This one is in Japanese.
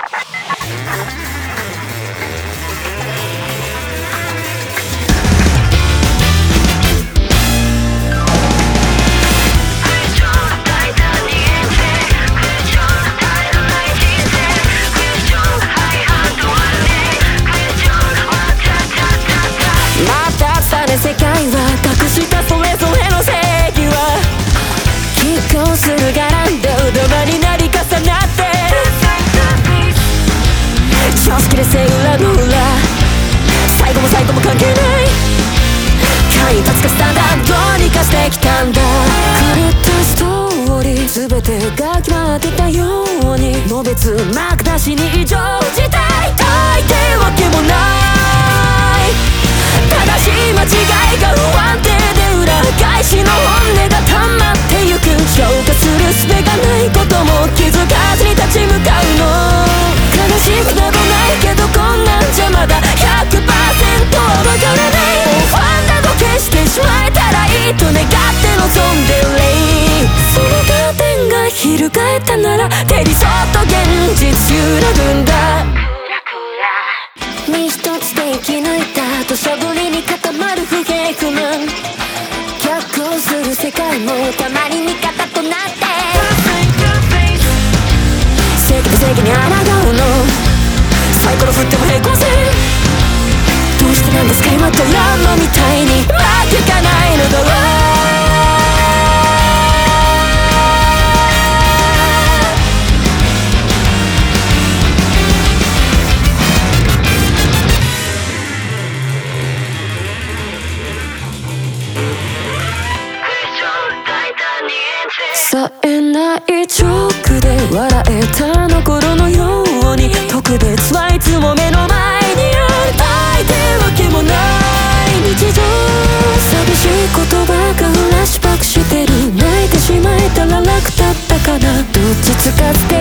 世界は隠したそれぞれの正義は拮抗するがらんでうどまになり重なって常識で背裏の裏最後も最後も関係ない間一髪かスタンダードにかしてきたんだ狂ったストーリー全てが決まってたようにのべつ幕なしに異常事態大抵わけもない正しい間違いが不安定で裏返しの本音が溜まってゆく消化する術がないことも気づかずに立ち向かうの悲しくなどないけどこんなんじゃまだ 100% はわからない不安など消してしまえたらいいと願って望んでるそのカーテンが翻ったなら手にそっと現実揺らぐんだ身一つで生き抜いた土砂降りに固まる不平不満逆行する世界もたまに味方となって正義と正義に抗うのサイコロ振っても平行線どうしてなんですか今ドラマみたいにうまくいかないのだろう冴えないジョークで笑えたの頃のように特別はいつも目の前にある相手わけもない日常寂しい言葉がフラッシュバックしてる泣いてしまえたら楽だったかなどっちつかずで